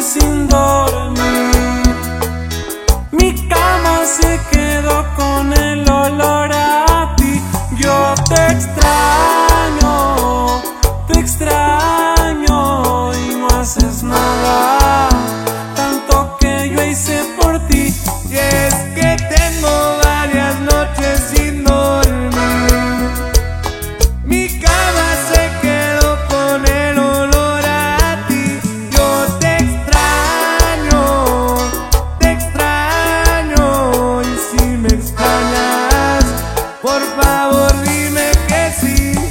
sin dormir. Mi cama se quedó con el olor a ti. Yo te extraño.